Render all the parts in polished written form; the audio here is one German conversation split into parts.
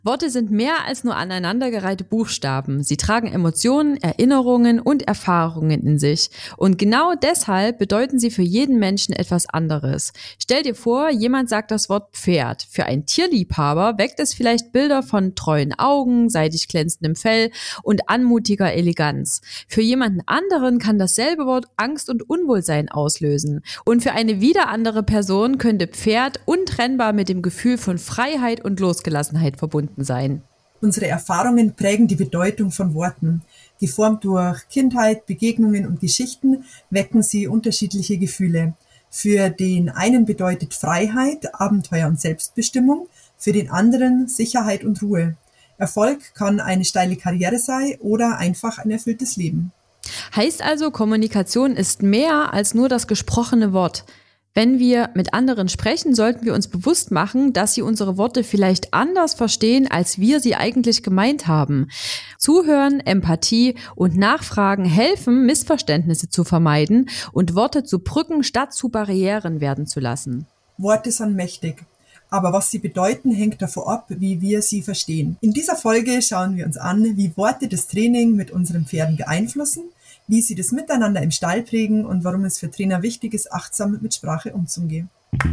Worte sind mehr als nur aneinandergereihte Buchstaben. Sie tragen Emotionen, Erinnerungen und Erfahrungen in sich. Und genau deshalb bedeuten sie für jeden Menschen etwas anderes. Stell dir vor, jemand sagt das Wort Pferd. Für einen Tierliebhaber weckt es vielleicht Bilder von treuen Augen, seidig glänzendem Fell und anmutiger Eleganz. Für jemanden anderen kann dasselbe Wort Angst und Unwohlsein auslösen. Und für eine wieder andere Person könnte Pferd untrennbar mit dem Gefühl von Freiheit und Losgelassenheit verbunden sein. Unsere Erfahrungen prägen die Bedeutung von Worten. Geformt durch Kindheit, Begegnungen und Geschichten wecken sie unterschiedliche Gefühle. Für den einen bedeutet Freiheit, Abenteuer und Selbstbestimmung, für den anderen Sicherheit und Ruhe. Erfolg kann eine steile Karriere sein oder einfach ein erfülltes Leben. Heißt also, Kommunikation ist mehr als nur das gesprochene Wort. Wenn wir mit anderen sprechen, sollten wir uns bewusst machen, dass sie unsere Worte vielleicht anders verstehen, als wir sie eigentlich gemeint haben. Zuhören, Empathie und Nachfragen helfen, Missverständnisse zu vermeiden und Worte zu Brücken statt zu Barrieren werden zu lassen. Worte sind mächtig. Aber was sie bedeuten, hängt davon ab, wie wir sie verstehen. In dieser Folge schauen wir uns an, wie Worte das Training mit unseren Pferden beeinflussen, wie sie das Miteinander im Stall prägen und warum es für Trainer wichtig ist, achtsam mit Sprache umzugehen.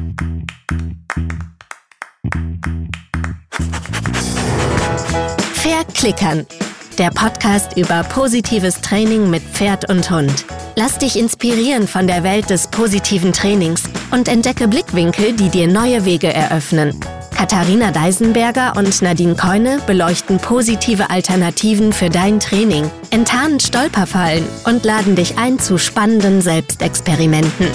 Verklickern, der Podcast über positives Training mit Pferd und Hund. Lass dich inspirieren von der Welt des positiven Trainings und entdecke Blickwinkel, die dir neue Wege eröffnen. Katharina Deisenberger und Nadine Keune beleuchten positive Alternativen für dein Training, enttarnen Stolperfallen und laden dich ein zu spannenden Selbstexperimenten.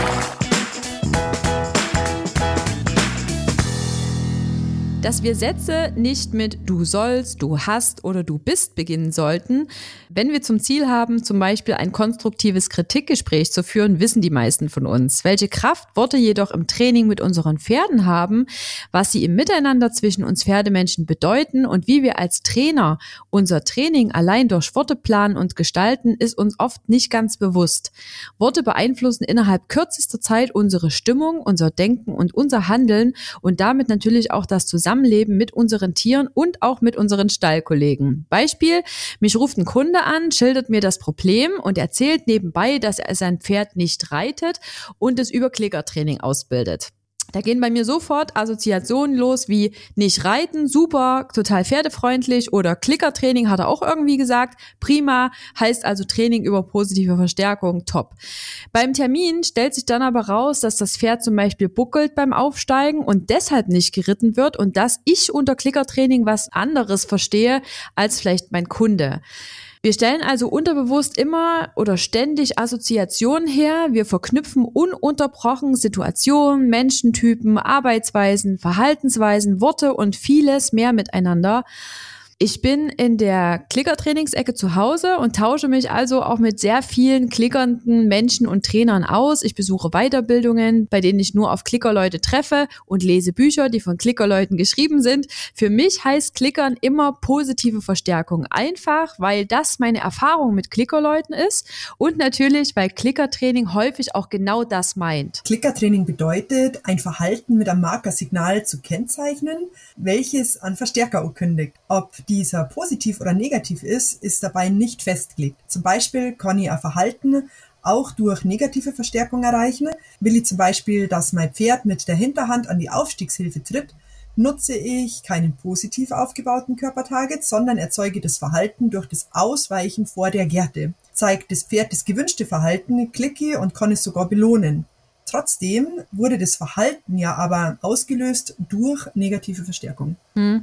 Dass wir Sätze nicht mit du sollst, du hast oder du bist beginnen sollten. Wenn wir zum Ziel haben, zum Beispiel ein konstruktives Kritikgespräch zu führen, wissen die meisten von uns. Welche Kraft Worte jedoch im Training mit unseren Pferden haben, was sie im Miteinander zwischen uns Pferdemenschen bedeuten und wie wir als Trainer unser Training allein durch Worte planen und gestalten, ist uns oft nicht ganz bewusst. Worte beeinflussen innerhalb kürzester Zeit unsere Stimmung, unser Denken und unser Handeln und damit natürlich auch das Zusammenleben mit unseren Tieren und auch mit unseren Stallkollegen. Beispiel, mich ruft ein Kunde an, schildert mir das Problem und erzählt nebenbei, dass er sein Pferd nicht reitet und es über Klickertraining ausbildet. Da gehen bei mir sofort Assoziationen los wie nicht reiten, super, total pferdefreundlich oder Klickertraining hat er auch irgendwie gesagt, prima, heißt also Training über positive Verstärkung, top. Beim Termin stellt sich dann aber raus, dass das Pferd zum Beispiel buckelt beim Aufsteigen und deshalb nicht geritten wird und dass ich unter Klickertraining was anderes verstehe als vielleicht mein Kunde. Wir stellen also unterbewusst immer oder ständig Assoziationen her. Wir verknüpfen ununterbrochen Situationen, Menschentypen, Arbeitsweisen, Verhaltensweisen, Worte und vieles mehr miteinander. Ich bin in der Klickertrainingsecke zu Hause und tausche mich also auch mit sehr vielen klickernden Menschen und Trainern aus. Ich besuche Weiterbildungen, bei denen ich nur auf Klickerleute treffe und lese Bücher, die von Klickerleuten geschrieben sind. Für mich heißt Klickern immer positive Verstärkung. Einfach, weil das meine Erfahrung mit Klickerleuten ist und natürlich, weil Klickertraining häufig auch genau das meint. Klickertraining bedeutet, ein Verhalten mit einem Markersignal zu kennzeichnen, welches an Verstärker kündigt. Ob dieser positiv oder negativ ist dabei nicht festgelegt. Zum Beispiel kann ich ein Verhalten auch durch negative Verstärkung erreichen. Will ich zum Beispiel, dass mein Pferd mit der Hinterhand an die Aufstiegshilfe tritt, nutze ich keinen positiv aufgebauten Körpertarget, sondern erzeuge das Verhalten durch das Ausweichen vor der Gerte. Zeigt das Pferd das gewünschte Verhalten, klicke und kann es sogar belohnen. Trotzdem wurde das Verhalten ja aber ausgelöst durch negative Verstärkung.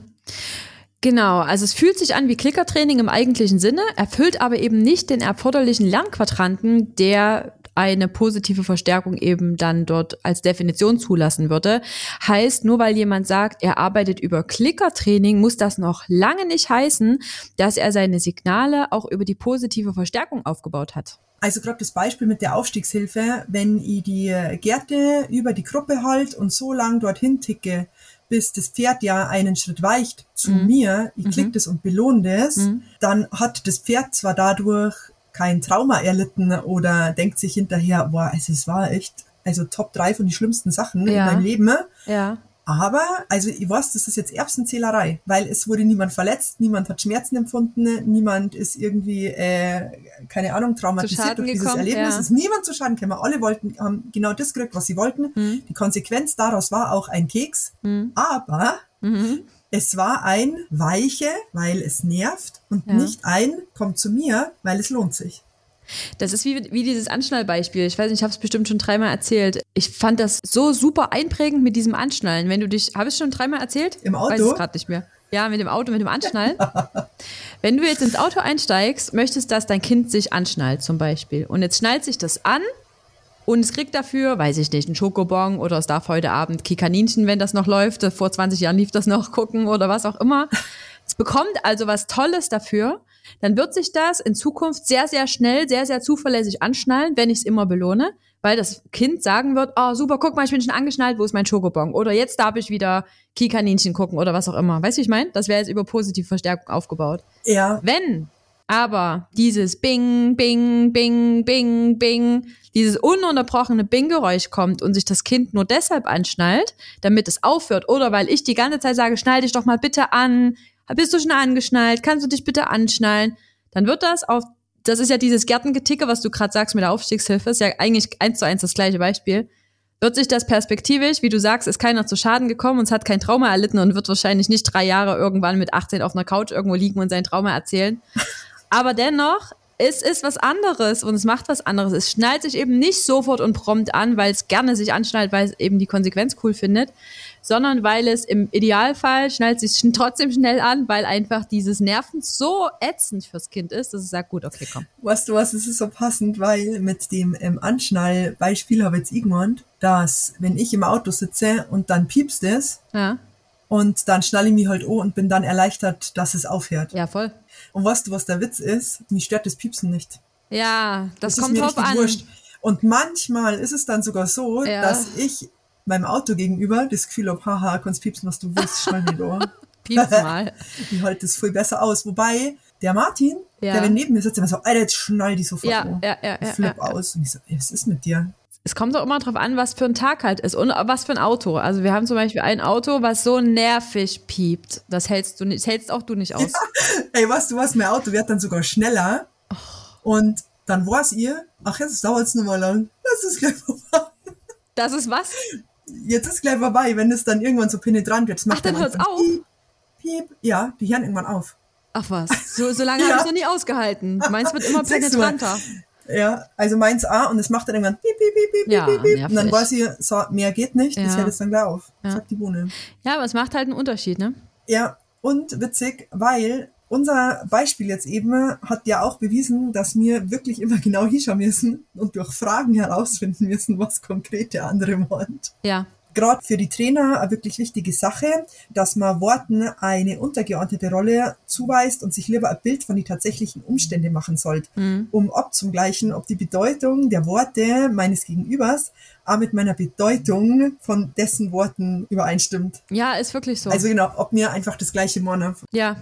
Genau, also es fühlt sich an wie Klickertraining im eigentlichen Sinne, erfüllt aber eben nicht den erforderlichen Lernquadranten, der eine positive Verstärkung eben dann dort als Definition zulassen würde. Heißt, nur weil jemand sagt, er arbeitet über Klickertraining, muss das noch lange nicht heißen, dass er seine Signale auch über die positive Verstärkung aufgebaut hat. Also gerade das Beispiel mit der Aufstiegshilfe, wenn ich die Gerte über die Gruppe halte und so lang dorthin ticke, bis das Pferd ja einen Schritt weicht zu mir, ich klick das und belohne das, dann hat das Pferd zwar dadurch kein Trauma erlitten oder denkt sich hinterher, boah, es war echt, also Top 3 von den schlimmsten Sachen in meinem Leben. Ja. Aber, also ich weiß, das ist jetzt Erbsenzählerei, weil es wurde niemand verletzt, niemand hat Schmerzen empfunden, niemand ist irgendwie, keine Ahnung, traumatisiert durch dieses Erlebnis. Es ist niemand zu Schaden gekommen. Alle haben genau das gekriegt, was sie wollten. Die Konsequenz daraus war auch ein Keks, aber es war ein Weiche, weil es nervt und nicht ein kommt zu mir, weil es lohnt sich. Das ist wie dieses Anschnallbeispiel. Ich weiß nicht, ich habe es bestimmt schon 3-mal erzählt. Ich fand das so super einprägend mit diesem Anschnallen. Wenn du dich, habe ich es schon 3-mal erzählt? Im Auto? Weiß es gerade nicht mehr. Ja, mit dem Auto, mit dem Anschnallen. Wenn du jetzt ins Auto einsteigst, möchtest, dass dein Kind sich anschnallt zum Beispiel. Und jetzt schnallt sich das an und es kriegt dafür, weiß ich nicht, einen Schokobon oder es darf heute Abend Kikaninchen, wenn das noch läuft. Vor 20 Jahren lief das noch, gucken oder was auch immer. Es bekommt also was Tolles dafür. Dann wird sich das in Zukunft sehr, sehr schnell, sehr, sehr zuverlässig anschnallen, wenn ich es immer belohne, weil das Kind sagen wird, oh super, guck mal, ich bin schon angeschnallt, wo ist mein Schokobon? Oder jetzt darf ich wieder Kikaninchen gucken oder was auch immer. Weißt du, wie ich meine? Das wäre jetzt über positive Verstärkung aufgebaut. Ja. Wenn aber dieses Bing, Bing, Bing, Bing, Bing, dieses ununterbrochene Bing-Geräusch kommt und sich das Kind nur deshalb anschnallt, damit es aufhört, oder weil ich die ganze Zeit sage, schnall dich doch mal bitte an, bist du schon angeschnallt? Kannst du dich bitte anschnallen? Dann wird das ist ja dieses Gärtengeticke, was du gerade sagst mit der Aufstiegshilfe, ist ja eigentlich 1:1 das gleiche Beispiel. Wird sich das perspektivisch, wie du sagst, ist keiner zu Schaden gekommen und es hat kein Trauma erlitten und wird wahrscheinlich nicht 3 Jahre irgendwann mit 18 auf einer Couch irgendwo liegen und sein Trauma erzählen. Aber dennoch, es ist was anderes und es macht was anderes. Es schnallt sich eben nicht sofort und prompt an, weil es gerne sich anschnallt, weil es eben die Konsequenz cool findet, sondern weil es im Idealfall schnallt sich trotzdem schnell an, weil einfach dieses Nerven so ätzend fürs Kind ist, dass es sagt, gut, okay, komm. Weißt du was, es ist so passend, weil mit dem Anschnallbeispiel habe ich jetzt gemeint, dass wenn ich im Auto sitze und dann piepst es und dann schnalle ich mich halt an und bin dann erleichtert, dass es aufhört. Ja, voll. Und weißt du, was der Witz ist? Mich stört das Piepsen nicht. Ja, das kommt drauf an. Wurscht. Und manchmal ist es dann sogar so, dass ich meinem Auto gegenüber das Gefühl habe, haha, kannst piepsen, was du willst, schnell nicht an. Pieps mal. Ich halte das viel besser aus. Wobei, der Martin, der neben mir sitzt, immer so, Alter, jetzt schnall die sofort an. Ich flipp aus. Und ich so, was ist mit dir? Es kommt doch immer drauf an, was für ein Tag halt ist und was für ein Auto. Also wir haben zum Beispiel ein Auto, was so nervig piept. Das hältst auch du nicht aus. Ja. Ey, weißt du was, mein Auto wird dann sogar schneller. Und dann war's ihr, ach, jetzt dauert's noch mal lang. Das ist gleich vorbei. Das ist was? Jetzt ist gleich vorbei, wenn es dann irgendwann so penetrant wird. Ach, dann hört's auf? Piep, piep. Ja, die hören irgendwann auf. Ach was, so lange habe ich noch nie ausgehalten. Meins wird immer penetranter. Ja, also meins auch und es macht dann irgendwann piep, piep, piep, piep, piep, piep. Und dann weiß ich, so, mehr geht nicht, das hört es dann gleich auf, sagt die Bohne. Ja, aber es macht halt einen Unterschied, ne? Ja, und witzig, weil unser Beispiel jetzt eben hat ja auch bewiesen, dass wir wirklich immer genau hinschauen müssen und durch Fragen herausfinden müssen, was konkret der andere meint. Ja. Gerade für die Trainer eine wirklich wichtige Sache, dass man Worten eine untergeordnete Rolle zuweist und sich lieber ein Bild von den tatsächlichen Umständen machen sollte, um abzugleichen, ob die Bedeutung der Worte meines Gegenübers auch mit meiner Bedeutung von dessen Worten übereinstimmt. Ja, ist wirklich so. Also genau, ob mir einfach das Gleiche meinen. Ja.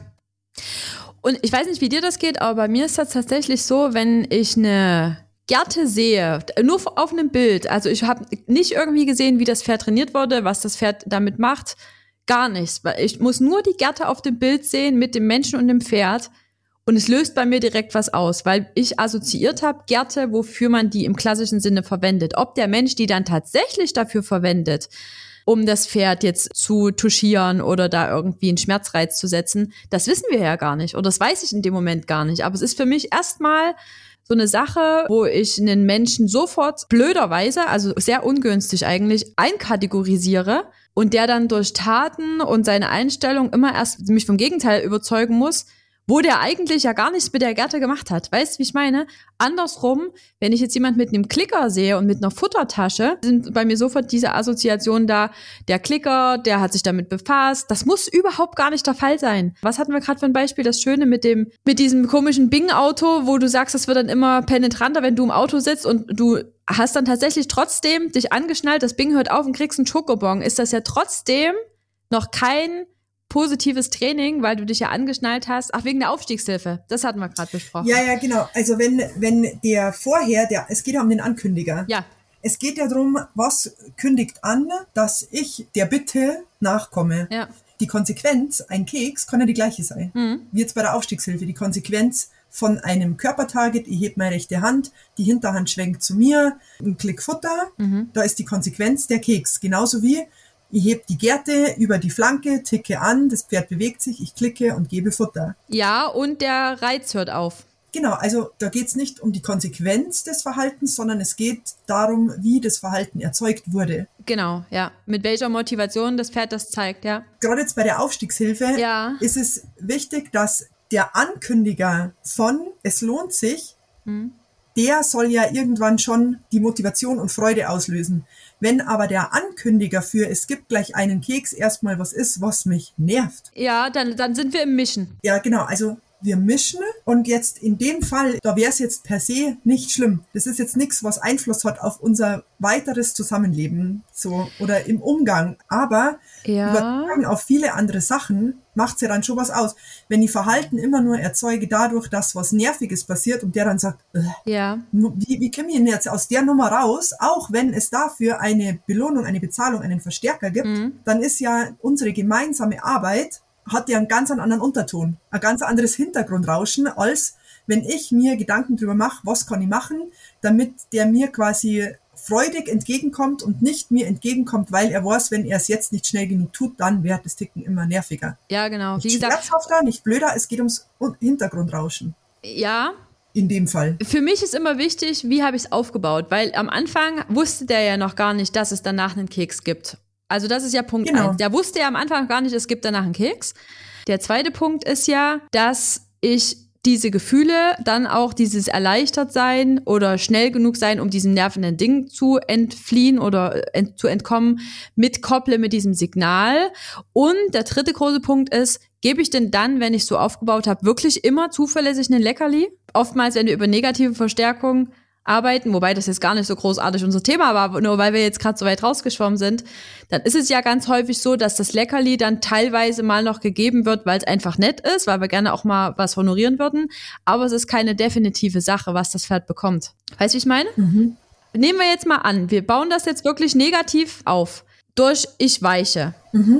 Und ich weiß nicht, wie dir das geht, aber bei mir ist das tatsächlich so, wenn ich eine Gerte sehe, nur auf einem Bild, also ich habe nicht irgendwie gesehen, wie das Pferd trainiert wurde, was das Pferd damit macht, gar nichts. Ich muss nur die Gerte auf dem Bild sehen mit dem Menschen und dem Pferd und es löst bei mir direkt was aus, weil ich assoziiert habe, Gerte, wofür man die im klassischen Sinne verwendet. Ob der Mensch die dann tatsächlich dafür verwendet, um das Pferd jetzt zu touchieren oder da irgendwie einen Schmerzreiz zu setzen, das wissen wir ja gar nicht oder das weiß ich in dem Moment gar nicht. Aber es ist für mich erstmal so eine Sache, wo ich einen Menschen sofort blöderweise, also sehr ungünstig eigentlich, einkategorisiere und der dann durch Taten und seine Einstellung immer erst mich vom Gegenteil überzeugen muss, wo der eigentlich ja gar nichts mit der Gerte gemacht hat. Weißt du, wie ich meine? Andersrum, wenn ich jetzt jemand mit einem Klicker sehe und mit einer Futtertasche, sind bei mir sofort diese Assoziationen da, der Klicker, der hat sich damit befasst. Das muss überhaupt gar nicht der Fall sein. Was hatten wir gerade für ein Beispiel? Das Schöne mit diesem komischen Bing-Auto, wo du sagst, das wird dann immer penetranter, wenn du im Auto sitzt und du hast dann tatsächlich trotzdem dich angeschnallt, das Bing hört auf und kriegst einen Schokobon. Ist das ja trotzdem noch kein positives Training, weil du dich ja angeschnallt hast. Ach, wegen der Aufstiegshilfe. Das hatten wir gerade besprochen. Ja, genau. Also wenn der vorher, es geht ja um den Ankündiger. Ja. Es geht ja darum, was kündigt an, dass ich der Bitte nachkomme. Ja. Die Konsequenz, ein Keks, kann ja die gleiche sein. Wie jetzt bei der Aufstiegshilfe. Die Konsequenz von einem Körpertarget, ich heb meine rechte Hand, die Hinterhand schwenkt zu mir, ein Klick Futter, da ist die Konsequenz der Keks. Genauso wie, ich heb die Gerte über die Flanke, ticke an, das Pferd bewegt sich, ich klicke und gebe Futter. Ja, und der Reiz hört auf. Genau, also da geht's nicht um die Konsequenz des Verhaltens, sondern es geht darum, wie das Verhalten erzeugt wurde. Genau, ja. Mit welcher Motivation das Pferd das zeigt, ja. Gerade jetzt bei der Aufstiegshilfe ist es wichtig, dass der Ankündiger von es lohnt sich, der soll ja irgendwann schon die Motivation und Freude auslösen. Wenn aber der Ankündiger für es gibt gleich einen Keks erstmal was ist, was mich nervt. Ja, dann sind wir im Mischen. Ja, genau, also wir mischen und jetzt in dem Fall, da wäre es jetzt per se nicht schlimm. Das ist jetzt nichts, was Einfluss hat auf unser weiteres Zusammenleben so oder im Umgang. Aber übertragen auf viele andere Sachen macht es ja dann schon was aus. Wenn ich Verhalten immer nur erzeuge dadurch, dass was Nerviges passiert und der dann sagt, wie komme ich denn jetzt aus der Nummer raus, auch wenn es dafür eine Belohnung, eine Bezahlung, einen Verstärker gibt, dann ist ja unsere gemeinsame Arbeit hat ja einen ganz anderen Unterton, ein ganz anderes Hintergrundrauschen, als wenn ich mir Gedanken drüber mache, was kann ich machen, damit der mir quasi freudig entgegenkommt und nicht mir entgegenkommt, weil er weiß, wenn er es jetzt nicht schnell genug tut, dann wird das Ticken immer nerviger. Ja, genau. Nicht schmerzhafter, nicht blöder, es geht ums Hintergrundrauschen. Ja. In dem Fall. Für mich ist immer wichtig, wie habe ich es aufgebaut, weil am Anfang wusste der ja noch gar nicht, dass es danach einen Keks gibt. Also das ist ja Punkt 1. Der wusste ja am Anfang gar nicht, es gibt danach einen Keks. Der zweite Punkt ist ja, dass ich diese Gefühle, dann auch dieses erleichtert sein oder schnell genug sein, um diesem nervenden Ding zu entfliehen oder zu entkommen, mitkopple mit diesem Signal. Und der dritte große Punkt ist, gebe ich denn dann, wenn ich so aufgebaut habe, wirklich immer zuverlässig einen Leckerli? Oftmals, wenn wir über negative Verstärkung arbeiten, wobei das jetzt gar nicht so großartig unser Thema war, nur weil wir jetzt gerade so weit rausgeschwommen sind, dann ist es ja ganz häufig so, dass das Leckerli dann teilweise mal noch gegeben wird, weil es einfach nett ist, weil wir gerne auch mal was honorieren würden, aber es ist keine definitive Sache, was das Pferd bekommt. Weißt du, wie ich meine? Nehmen wir jetzt mal an, wir bauen das jetzt wirklich negativ auf, durch ich weiche.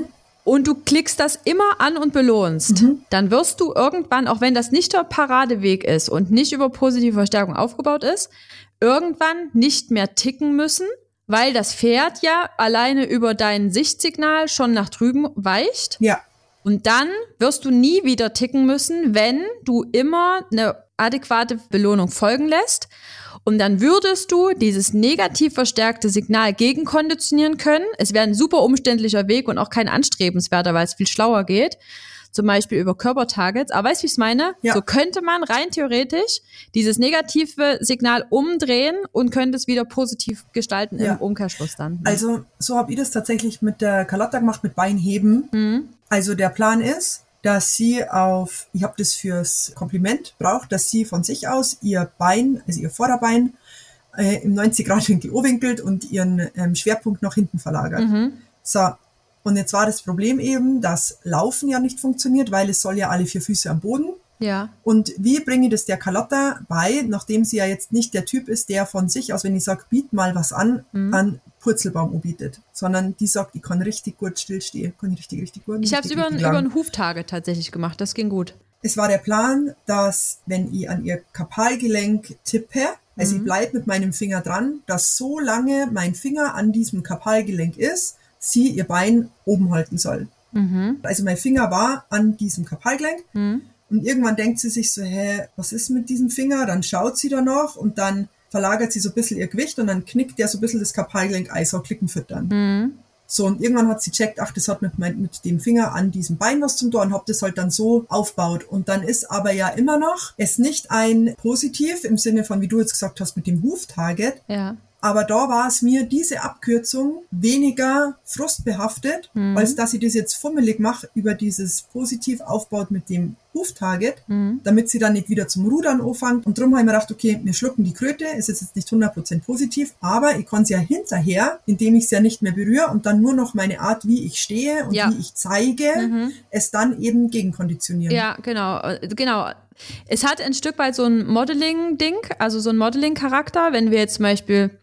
Und du klickst das immer an und belohnst, dann wirst du irgendwann, auch wenn das nicht der Paradeweg ist und nicht über positive Verstärkung aufgebaut ist, irgendwann nicht mehr ticken müssen, weil das Pferd ja alleine über dein Sichtsignal schon nach drüben weicht. Ja. Und dann wirst du nie wieder ticken müssen, wenn du immer eine adäquate Belohnung folgen lässt. Und dann würdest du dieses negativ verstärkte Signal gegenkonditionieren können. Es wäre ein super umständlicher Weg und auch kein anstrebenswerter, weil es viel schlauer geht. Zum Beispiel über Körpertargets. Aber weißt du, wie ich es meine? Ja. So könnte man rein theoretisch dieses negative Signal umdrehen und könnte es wieder positiv gestalten im Umkehrschluss dann. Also so habe ich das tatsächlich mit der Carlotta gemacht, mit Beinheben. Also der Plan ist, dass sie ich habe das fürs Kompliment braucht, dass sie von sich aus ihr Bein, also ihr Vorderbein, im 90-Grad-Winkel O-winkelt und ihren Schwerpunkt nach hinten verlagert. So, und jetzt war das Problem eben, dass Laufen ja nicht funktioniert, weil es soll ja alle 4 Füße am Boden. Ja. Und wie bringe ich das der Carlotta bei, nachdem sie ja jetzt nicht der Typ ist, der von sich aus, wenn ich sage, biet mal was an Purzelbaum bietet, sondern die sagt, ich kann richtig gut stillstehen, kann ich richtig gut. Ich habe es über ein Huftarget tatsächlich gemacht, das ging gut. Es war der Plan, dass wenn ich an ihr Karpalgelenk tippe, also ich bleibe mit meinem Finger dran, dass so lange mein Finger an diesem Karpalgelenk ist, sie ihr Bein oben halten soll. Also mein Finger war an diesem Karpalgelenk und irgendwann denkt sie sich so, was ist mit diesem Finger? Dann schaut sie da noch und dann verlagert sie so ein bisschen ihr Gewicht und dann knickt der so ein bisschen das Karpalgelenk ein, so klicken füttern. So, und irgendwann hat sie checkt, das hat mit dem Finger an diesem Bein was zum tun und hab das halt dann so aufbaut. Und dann ist aber ja immer noch es nicht ein Positiv im Sinne von, wie du jetzt gesagt hast, mit dem Huftarget. Ja. Aber da war es mir diese Abkürzung weniger frustbehaftet, als dass ich das jetzt fummelig mache über dieses positiv aufbaut mit dem Huftarget, damit sie dann nicht wieder zum Rudern anfängt. Und darum habe ich mir gedacht, okay, wir schlucken die Kröte, ist jetzt nicht 100% positiv, aber ich kann sie ja hinterher, indem ich sie ja nicht mehr berühre und dann nur noch meine Art, wie ich stehe und wie ich zeige, es dann eben gegenkonditionieren. Ja, genau. Es hat ein Stück weit so ein Modeling-Ding, also so ein Modeling-Charakter, wenn wir jetzt zum Beispiel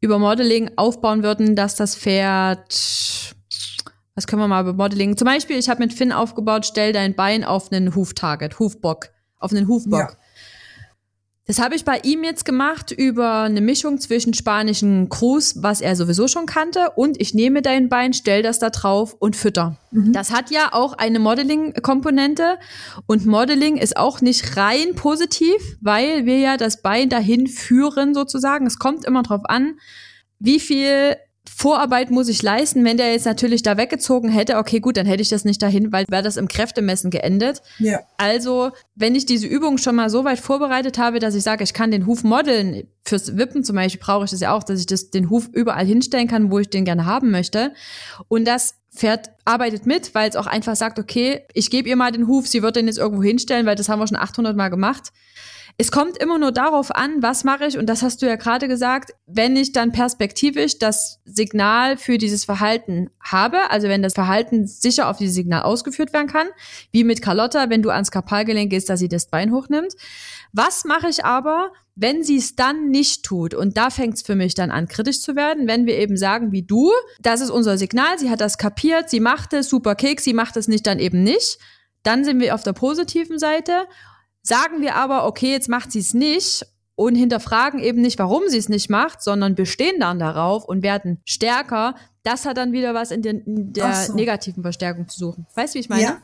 über Modeling aufbauen würden, dass das Pferd, was können wir mal über Modeling, zum Beispiel, ich habe mit Finn aufgebaut, stell dein Bein auf einen Hufbock. Ja. Das habe ich bei ihm jetzt gemacht über eine Mischung zwischen spanischen Cruz, was er sowieso schon kannte, und ich nehme dein Bein, stell das da drauf und fütter. Das hat ja auch eine Modeling-Komponente und Modeling ist auch nicht rein positiv, weil wir ja das Bein dahin führen sozusagen. Es kommt immer drauf an, wie viel Vorarbeit muss ich leisten. Wenn der jetzt natürlich da weggezogen hätte, okay, gut, dann hätte ich das nicht dahin, weil wäre das im Kräftemessen geendet. Ja. Also, wenn ich diese Übung schon mal so weit vorbereitet habe, dass ich sage, ich kann den Huf modeln, fürs Wippen zum Beispiel brauche ich das ja auch, dass ich den Huf überall hinstellen kann, wo ich den gerne haben möchte. Und das Pferd arbeitet mit, weil es auch einfach sagt, okay, ich gebe ihr mal den Huf, sie wird den jetzt irgendwo hinstellen, weil das haben wir schon 800 Mal gemacht. Es kommt immer nur darauf an, was mache ich, und das hast du ja gerade gesagt, wenn ich dann perspektivisch das Signal für dieses Verhalten habe, also wenn das Verhalten sicher auf dieses Signal ausgeführt werden kann, wie mit Carlotta, wenn du ans Karpalgelenk gehst, dass sie das Bein hochnimmt. Was mache ich aber, wenn sie es dann nicht tut? Und da fängt es für mich dann an, kritisch zu werden, wenn wir eben sagen, wie du, das ist unser Signal, sie hat das kapiert, sie macht es, super Keks, sie macht es nicht, dann eben nicht. Dann sind wir auf der positiven Seite. Sagen wir aber, okay, jetzt macht sie es nicht und hinterfragen eben nicht, warum sie es nicht macht, sondern bestehen dann darauf und werden stärker. Das hat dann wieder was in der negativen Verstärkung zu suchen. Weißt du, wie ich meine?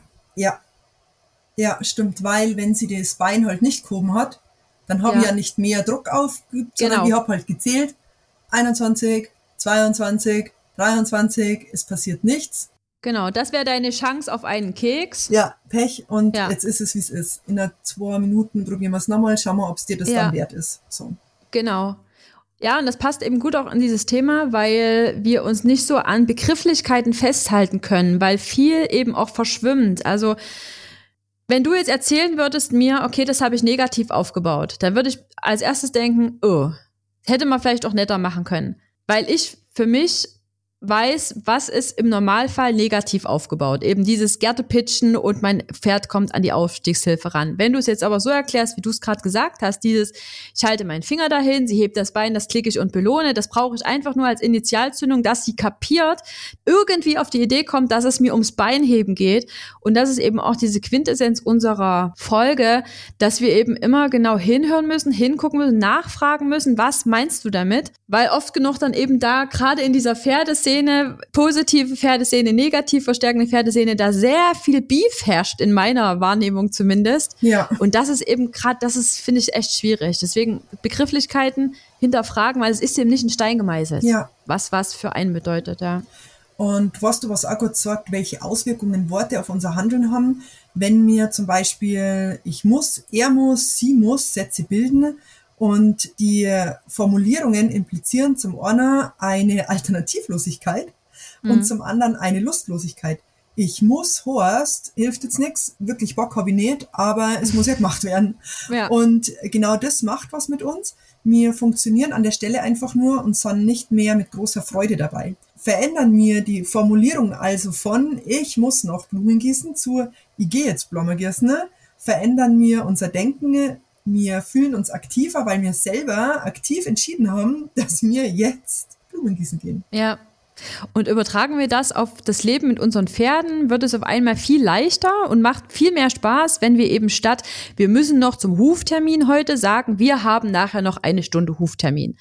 Ja, stimmt, weil wenn sie das Bein halt nicht gehoben hat, dann habe ich ja nicht mehr Druck aufgeübt, sondern ich habe halt gezählt, 21, 22, 23, es passiert nichts. Genau, das wäre deine Chance auf einen Keks. Ja, Pech und jetzt ist es, wie es ist. In 2 Minuten probieren wir es nochmal, schauen wir, ob es dir das dann wert ist. So. Genau. Ja, und das passt eben gut auch an dieses Thema, weil wir uns nicht so an Begrifflichkeiten festhalten können, weil viel eben auch verschwimmt. Also wenn du jetzt erzählen würdest mir, okay, das habe ich negativ aufgebaut, dann würde ich als erstes denken, hätte man vielleicht auch netter machen können. Weil ich für mich weiß, was ist im Normalfall negativ aufgebaut. Eben dieses Gerte-Pitchen und mein Pferd kommt an die Aufstiegshilfe ran. Wenn du es jetzt aber so erklärst, wie du es gerade gesagt hast, dieses, ich halte meinen Finger dahin, sie hebt das Bein, das klicke ich und belohne, das brauche ich einfach nur als Initialzündung, dass sie kapiert, irgendwie auf die Idee kommt, dass es mir ums Beinheben geht. Und das ist eben auch diese Quintessenz unserer Folge, dass wir eben immer genau hinhören müssen, hingucken müssen, nachfragen müssen, was meinst du damit? Weil oft genug dann eben da, gerade in dieser Pferdeszene, positive Pferdeszene, negativ verstärkende Pferdeszene, da sehr viel Beef herrscht, in meiner Wahrnehmung zumindest. Ja. Und das ist eben gerade, finde ich, echt schwierig. Deswegen Begrifflichkeiten hinterfragen, weil es ist eben nicht in Stein gemeißelt, was für einen bedeutet, ja. Und was auch gut sagt, welche Auswirkungen Worte auf unser Handeln haben, wenn wir zum Beispiel ich muss, er muss, sie muss Sätze bilden, und die Formulierungen implizieren zum einen eine Alternativlosigkeit und zum anderen eine Lustlosigkeit. Ich muss, Horst, hilft jetzt nichts, wirklich Bock habe ich nicht, aber es muss ja gemacht werden. Ja. Und genau das macht was mit uns. Wir funktionieren an der Stelle einfach nur und sind nicht mehr mit großer Freude dabei. Verändern wir die Formulierung also von ich muss noch Blumen gießen zu ich gehe jetzt Blumen gießen, verändern wir unser Denken. Wir fühlen uns aktiver, weil wir selber aktiv entschieden haben, dass wir jetzt Blumen gießen gehen. Ja. Und übertragen wir das auf das Leben mit unseren Pferden, wird es auf einmal viel leichter und macht viel mehr Spaß, wenn wir eben statt, wir müssen noch zum Huftermin heute sagen, wir haben nachher noch 1 Stunde Huftermin.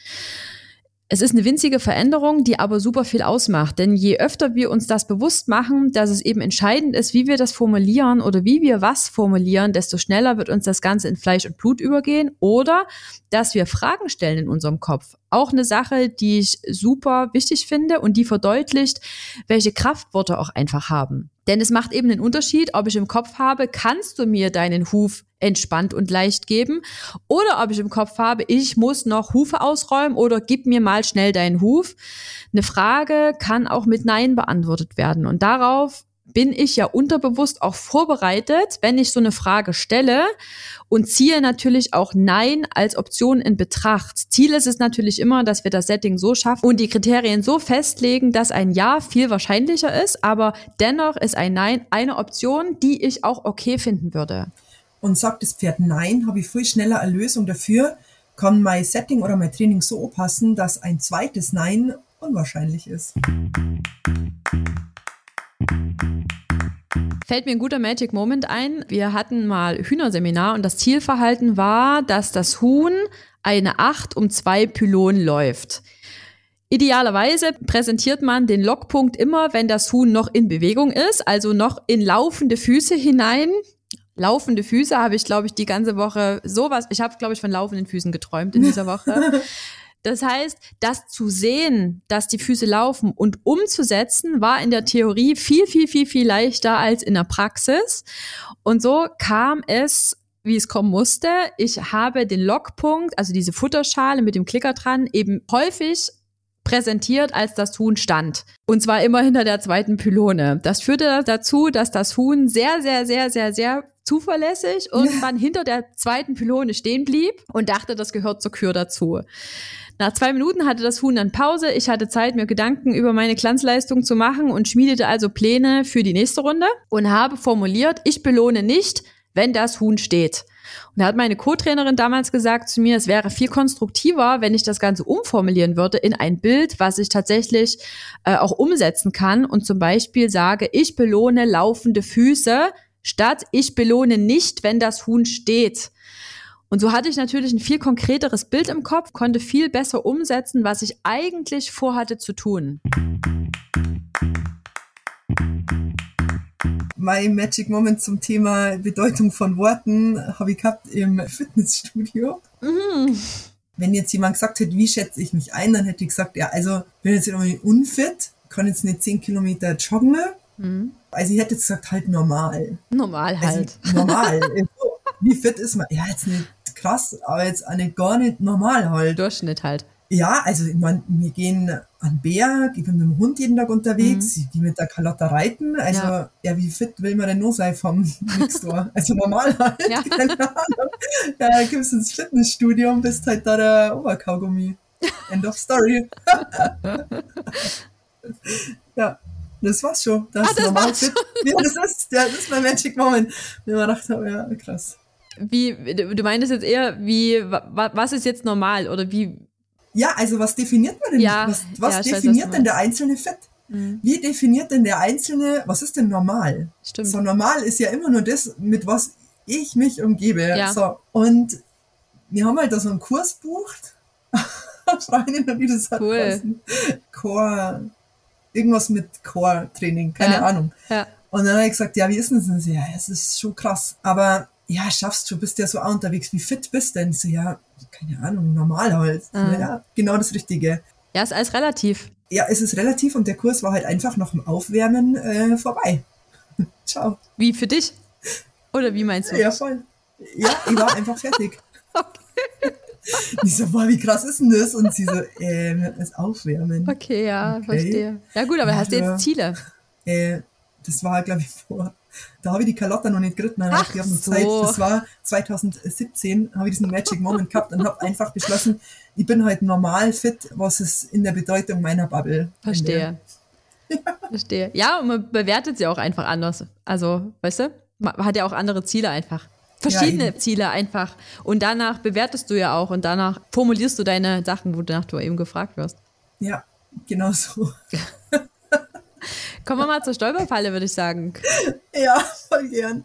Es ist eine winzige Veränderung, die aber super viel ausmacht. Denn je öfter wir uns das bewusst machen, dass es eben entscheidend ist, wie wir das formulieren oder wie wir was formulieren, desto schneller wird uns das Ganze in Fleisch und Blut übergehen. Oder dass wir Fragen stellen in unserem Kopf. Auch eine Sache, die ich super wichtig finde und die verdeutlicht, welche Kraftworte auch einfach haben. Denn es macht eben einen Unterschied, ob ich im Kopf habe, kannst du mir deinen Huf entspannt und leicht geben, oder ob ich im Kopf habe, ich muss noch Hufe ausräumen oder gib mir mal schnell deinen Huf. Eine Frage kann auch mit Nein beantwortet werden und darauf bin ich ja unterbewusst auch vorbereitet, wenn ich so eine Frage stelle und ziehe natürlich auch Nein als Option in Betracht. Ziel ist es natürlich immer, dass wir das Setting so schaffen und die Kriterien so festlegen, dass ein Ja viel wahrscheinlicher ist, aber dennoch ist ein Nein eine Option, die ich auch okay finden würde. Und sagt das Pferd Nein, habe ich viel schneller eine Lösung dafür, kann mein Setting oder mein Training so passen, dass ein zweites Nein unwahrscheinlich ist. Fällt mir ein guter Magic Moment ein. Wir hatten mal Hühnerseminar und das Zielverhalten war, dass das Huhn eine 8 um 2 Pylonen läuft. Idealerweise präsentiert man den Lockpunkt immer, wenn das Huhn noch in Bewegung ist, also noch in laufende Füße hinein. Laufende Füße habe ich, glaube ich, die ganze Woche ich habe, glaube ich, von laufenden Füßen geträumt in dieser Woche. Das heißt, das zu sehen, dass die Füße laufen und umzusetzen, war in der Theorie viel, viel, viel, viel leichter als in der Praxis. Und so kam es, wie es kommen musste. Ich habe den Lockpunkt, also diese Futterschale mit dem Klicker dran, eben häufig präsentiert, als das Huhn stand. Und zwar immer hinter der zweiten Pylone. Das führte dazu, dass das Huhn sehr, sehr, sehr, sehr, sehr zuverlässig irgendwann hinter der zweiten Pylone stehen blieb und dachte, das gehört zur Kür dazu. Nach 2 Minuten hatte das Huhn dann Pause. Ich hatte Zeit, mir Gedanken über meine Glanzleistung zu machen und schmiedete also Pläne für die nächste Runde und habe formuliert, ich belohne nicht, wenn das Huhn steht. Und da hat meine Co-Trainerin damals gesagt zu mir, es wäre viel konstruktiver, wenn ich das Ganze umformulieren würde in ein Bild, was ich tatsächlich auch umsetzen kann und zum Beispiel sage, ich belohne laufende Füße, statt ich belohne nicht, wenn das Huhn steht. Und so hatte ich natürlich ein viel konkreteres Bild im Kopf, konnte viel besser umsetzen, was ich eigentlich vorhatte zu tun. Mein Magic Moment zum Thema Bedeutung von Worten habe ich gehabt im Fitnessstudio. Wenn jetzt jemand gesagt hätte, wie schätze ich mich ein, dann hätte ich gesagt, ja, also bin jetzt irgendwie unfit, kann jetzt nicht 10 Kilometer joggen. Also ich hätte jetzt gesagt, halt normal. Normal halt. Also, normal. Wie fit ist man? Ja, jetzt nicht krass, aber jetzt auch nicht, gar nicht normal halt. Durchschnitt halt. Ja, also ich meine, wir gehen an Berg, ich bin mit dem Hund jeden Tag unterwegs, ich gehe mit der Carlotta reiten, also ja, wie fit will man denn nur sein vom Mixtor? Also normal halt, keine Ahnung. Ja, gibst ins Fitnessstudio und bist halt da der Oberkaugummi. End of story. Ja, das war's schon. Das ist normal fit. Ja, das ist mein Magic Moment. Wenn man gedacht habe, ja, krass. Wie, du meintest jetzt eher, was ist jetzt normal oder wie? Ja, also was definiert man denn? Ja, was definiert denn der Einzelne fit? Wie definiert denn der Einzelne, was ist denn normal? Stimmt. So normal ist ja immer nur das, mit was ich mich umgebe. Ja. So, und wir haben halt da so einen Kurs bucht. Freundin, wie das hat geheißen. Core, irgendwas mit Core-Training, keine Ahnung. Ja. Und dann habe ich gesagt, ja, wie ist denn das? Ja, es ist schon krass. Aber ja, schaffst du, bist ja so auch unterwegs. Wie fit bist du denn? Ich so, ja, keine Ahnung, normal halt. Ja, genau das Richtige. Ja, ist alles relativ. Ja, es ist relativ und der Kurs war halt einfach nach dem Aufwärmen vorbei. Ciao. Wie für dich? Oder wie meinst du? Ja, voll. Ja, ich war einfach fertig. Okay. Ich so, boah, wie krass ist denn das? Und sie so, das Aufwärmen. Okay, ja, verstehe. Ja gut, aber hast du jetzt Ziele? Das war, glaube ich, da habe ich die Carlotta noch nicht geritten, ich habe noch Zeit. Das war 2017, habe ich diesen Magic Moment gehabt und habe einfach beschlossen, ich bin halt normal fit, was es in der Bedeutung meiner Bubble. Verstehe. Verstehe. Ja, und man bewertet sie auch einfach anders. Also, weißt du, man hat ja auch andere Ziele einfach. Verschiedene Ziele einfach. Und danach bewertest du ja auch und danach formulierst du deine Sachen, wonach du eben gefragt wirst. Ja, genau so. Kommen wir mal zur Stolperfalle, würde ich sagen. Ja, voll gern.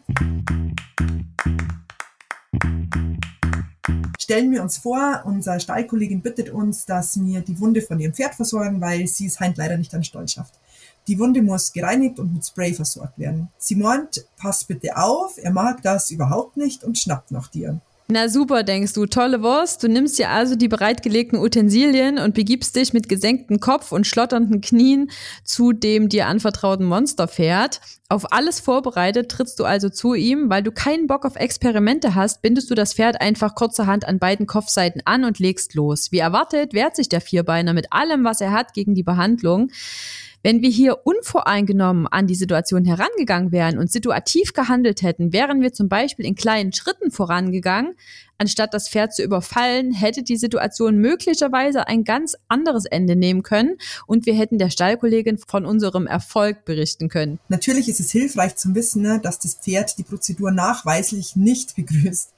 Stellen wir uns vor, unsere Stallkollegin bittet uns, dass wir die Wunde von ihrem Pferd versorgen, weil sie es heint leider nicht an den Stall schafft. Die Wunde muss gereinigt und mit Spray versorgt werden. Sie meint, pass bitte auf, er mag das überhaupt nicht und schnappt nach dir. Na super, denkst du, tolle Wurst. Du nimmst dir also die bereitgelegten Utensilien und begibst dich mit gesenktem Kopf und schlotternden Knien zu dem dir anvertrauten Monsterpferd. Auf alles vorbereitet trittst du also zu ihm. Weil du keinen Bock auf Experimente hast, bindest du das Pferd einfach kurzerhand an beiden Kopfseiten an und legst los. Wie erwartet, wehrt sich der Vierbeiner mit allem, was er hat, gegen die Behandlung. Wenn wir hier unvoreingenommen an die Situation herangegangen wären und situativ gehandelt hätten, wären wir zum Beispiel in kleinen Schritten vorangegangen. Anstatt das Pferd zu überfallen, hätte die Situation möglicherweise ein ganz anderes Ende nehmen können und wir hätten der Stallkollegin von unserem Erfolg berichten können. Natürlich ist es hilfreich zu wissen, dass das Pferd die Prozedur nachweislich nicht begrüßt.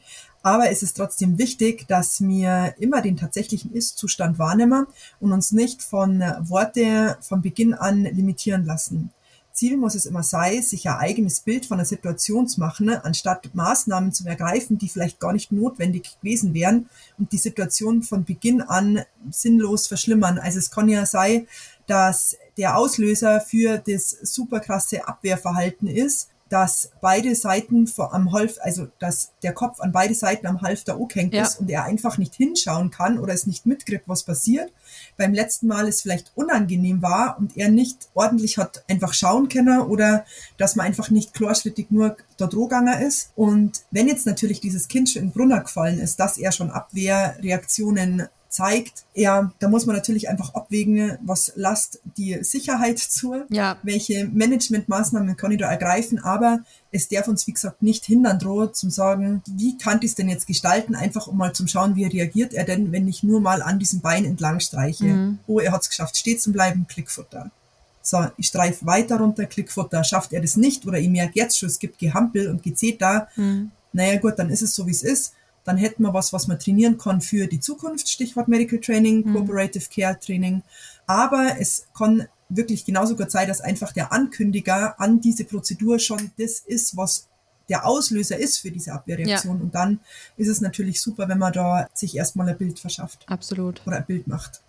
Aber es ist trotzdem wichtig, dass wir immer den tatsächlichen Ist-Zustand wahrnehmen und uns nicht von Worte von Beginn an limitieren lassen. Ziel muss es immer sein, sich ein eigenes Bild von der Situation zu machen, anstatt Maßnahmen zu ergreifen, die vielleicht gar nicht notwendig gewesen wären und die Situation von Beginn an sinnlos verschlimmern. Also es kann ja sein, dass der Auslöser für das super krasse Abwehrverhalten ist, dass beide Seiten dass der Kopf an beide Seiten am Halfter angehängt ist und er einfach nicht hinschauen kann oder es nicht mitkriegt, was passiert. Beim letzten Mal es vielleicht unangenehm war und er nicht ordentlich hat einfach schauen können oder dass man einfach nicht klarschrittig nur da drohgegangen ist. Und wenn jetzt natürlich dieses Kind schon in den Brunner gefallen ist, dass er schon Abwehrreaktionen zeigt, da muss man natürlich einfach abwägen, was lasst die Sicherheit zu, welche Managementmaßnahmen kann ich da ergreifen, aber es darf uns, wie gesagt, nicht hindern drohen, zum sagen, wie kann ich es denn jetzt gestalten, einfach um mal zum Schauen, wie reagiert er denn, wenn ich nur mal an diesem Bein entlang streiche. Oh, er hat es geschafft, stehen zu bleiben, Klickfutter. So, ich streife weiter runter, Klickfutter. Schafft er das nicht oder ich merke jetzt schon, es gibt Gehampel und Gezeta, naja gut, dann ist es so, wie es ist. Dann hätten wir was wir trainieren können für die Zukunft, Stichwort Medical Training, Cooperative Care Training. Aber es kann wirklich genauso gut sein, dass einfach der Ankündiger an diese Prozedur schon das ist, was der Auslöser ist für diese Abwehrreaktion. Und dann ist es natürlich super, wenn man da sich erstmal ein Bild verschafft. Absolut. Oder ein Bild macht.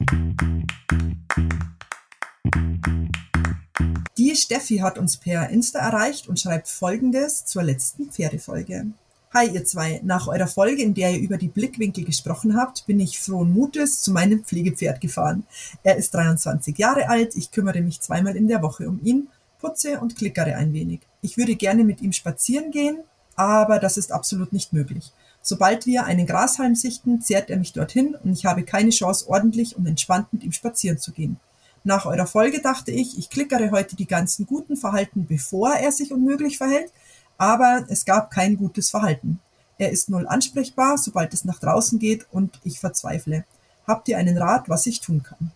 Die Steffi hat uns per Insta erreicht und schreibt Folgendes zur letzten Pferdefolge. Hi ihr zwei, nach eurer Folge, in der ihr über die Blickwinkel gesprochen habt, bin ich frohen Mutes zu meinem Pflegepferd gefahren. Er ist 23 Jahre alt, ich kümmere mich 2-mal in der Woche um ihn, putze und klickere ein wenig. Ich würde gerne mit ihm spazieren gehen, aber das ist absolut nicht möglich. Sobald wir einen Grashalm sichten, zerrt er mich dorthin und ich habe keine Chance, ordentlich und entspannt mit ihm spazieren zu gehen. Nach eurer Folge dachte ich klickere heute die ganzen guten Verhalten, bevor er sich unmöglich verhält, aber es gab kein gutes Verhalten. Er ist null ansprechbar, sobald es nach draußen geht und ich verzweifle. Habt ihr einen Rat, was ich tun kann?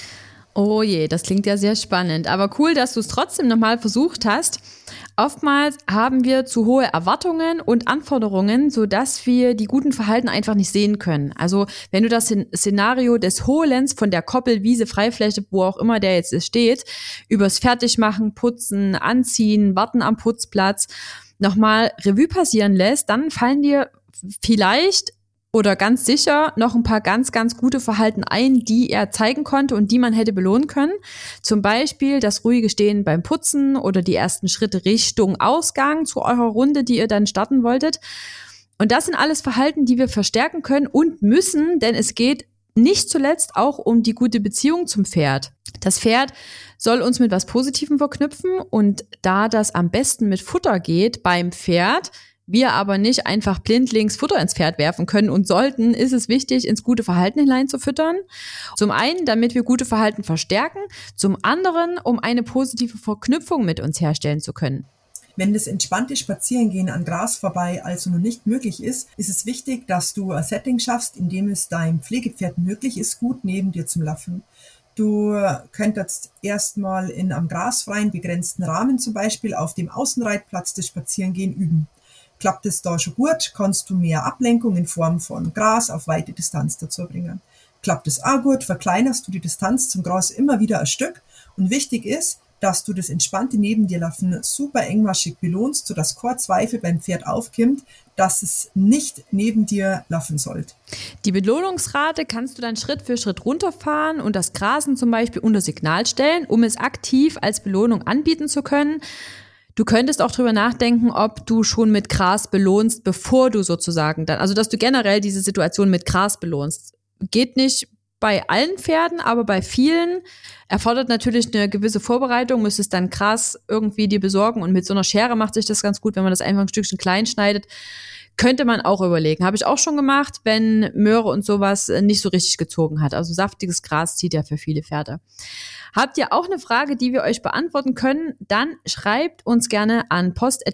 Oh je, das klingt ja sehr spannend. Aber cool, dass du es trotzdem nochmal versucht hast. Oftmals haben wir zu hohe Erwartungen und Anforderungen, sodass wir die guten Verhalten einfach nicht sehen können. Also wenn du das Szenario des Holens von der Koppel, Wiese, Freifläche, wo auch immer der jetzt steht, übers Fertigmachen, Putzen, Anziehen, Warten am Putzplatz, nochmal Revue passieren lässt, dann fallen dir vielleicht oder ganz sicher noch ein paar ganz, ganz gute Verhalten ein, die er zeigen konnte und die man hätte belohnen können. Zum Beispiel das ruhige Stehen beim Putzen oder die ersten Schritte Richtung Ausgang zu eurer Runde, die ihr dann starten wolltet. Und das sind alles Verhalten, die wir verstärken können und müssen, denn es geht nicht zuletzt auch um die gute Beziehung zum Pferd. Das Pferd soll uns mit was Positivem verknüpfen und da das am besten mit Futter geht beim Pferd, wir aber nicht einfach blindlings Futter ins Pferd werfen können und sollten, ist es wichtig, ins gute Verhalten hineinzufüttern. Zum einen, damit wir gute Verhalten verstärken, zum anderen, um eine positive Verknüpfung mit uns herstellen zu können. Wenn das entspannte Spazierengehen an Gras vorbei also noch nicht möglich ist, ist es wichtig, dass du ein Setting schaffst, in dem es deinem Pflegepferd möglich ist, gut neben dir zu laufen. Du könntest erstmal in einem grasfreien, begrenzten Rahmen zum Beispiel auf dem Außenreitplatz das Spazierengehen üben. Klappt es da schon gut, kannst du mehr Ablenkung in Form von Gras auf weite Distanz dazu bringen. Klappt es auch gut, verkleinerst du die Distanz zum Gras immer wieder ein Stück und wichtig ist, dass du das entspannte Neben dir laufen super engmaschig belohnst, sodass kein Zweifel beim Pferd aufkommt, dass es nicht neben dir laufen sollte. Die Belohnungsrate kannst du dann Schritt für Schritt runterfahren und das Grasen zum Beispiel unter Signal stellen, um es aktiv als Belohnung anbieten zu können. Du könntest auch drüber nachdenken, ob du schon mit Gras belohnst, bevor du sozusagen dann, also dass du generell diese Situation mit Gras belohnst. Geht nicht bei allen Pferden, aber bei vielen erfordert natürlich eine gewisse Vorbereitung, müsstest dann Gras irgendwie dir besorgen und mit so einer Schere macht sich das ganz gut, wenn man das einfach ein Stückchen klein schneidet. Könnte man auch überlegen. Habe ich auch schon gemacht, wenn Möhre und sowas nicht so richtig gezogen hat. Also saftiges Gras zieht ja für viele Pferde. Habt ihr auch eine Frage, die wir euch beantworten können? Dann schreibt uns gerne an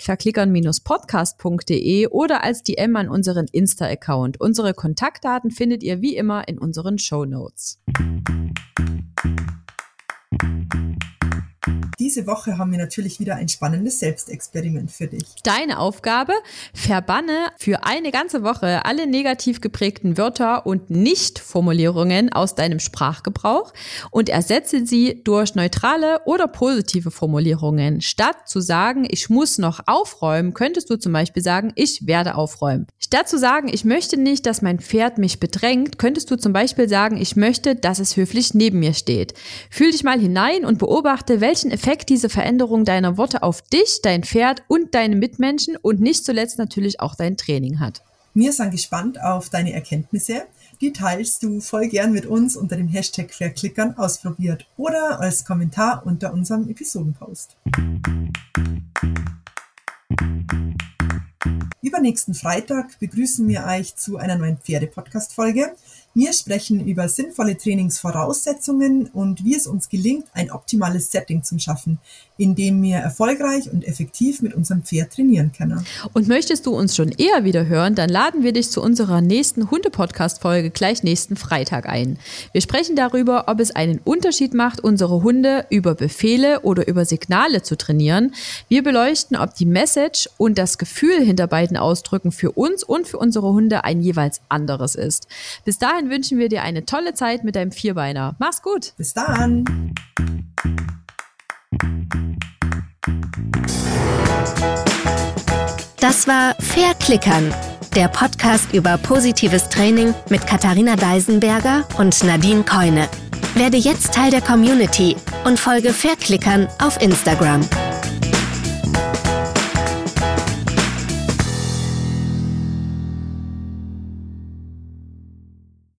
post@verklickern-podcast.de oder als DM an unseren Insta-Account. Unsere Kontaktdaten findet ihr wie immer in unseren Shownotes. Die diese Woche haben wir natürlich wieder ein spannendes Selbstexperiment für dich. Deine Aufgabe: verbanne für eine ganze Woche alle negativ geprägten Wörter und Nicht-Formulierungen aus deinem Sprachgebrauch und ersetze sie durch neutrale oder positive Formulierungen. Statt zu sagen, ich muss noch aufräumen, könntest du zum Beispiel sagen, ich werde aufräumen. Statt zu sagen, ich möchte nicht, dass mein Pferd mich bedrängt, könntest du zum Beispiel sagen, ich möchte, dass es höflich neben mir steht. Fühl dich mal hinein und beobachte, welchen Effekt diese Veränderung deiner Worte auf dich, dein Pferd und deine Mitmenschen und nicht zuletzt natürlich auch dein Training hat. Wir sind gespannt auf deine Erkenntnisse. Die teilst du voll gern mit uns unter dem Hashtag Verklickern ausprobiert oder als Kommentar unter unserem Episodenpost. Übernächsten Freitag begrüßen wir euch zu einer neuen Pferde-Podcast-Folge. Wir sprechen über sinnvolle Trainingsvoraussetzungen und wie es uns gelingt, ein optimales Setting zu schaffen, in dem wir erfolgreich und effektiv mit unserem Pferd trainieren können. Und möchtest du uns schon eher wieder hören, dann laden wir dich zu unserer nächsten Hunde-Podcast-Folge gleich nächsten Freitag ein. Wir sprechen darüber, ob es einen Unterschied macht, unsere Hunde über Befehle oder über Signale zu trainieren. Wir beleuchten, ob die Message und das Gefühl hinter beiden Ausdrücken für uns und für unsere Hunde ein jeweils anderes ist. Bis dahin wünschen wir dir eine tolle Zeit mit deinem Vierbeiner. Mach's gut! Bis dann! Das war Verklickern, der Podcast über positives Training mit Katharina Deisenberger und Nadine Keune. Werde jetzt Teil der Community und folge Verklickern auf Instagram.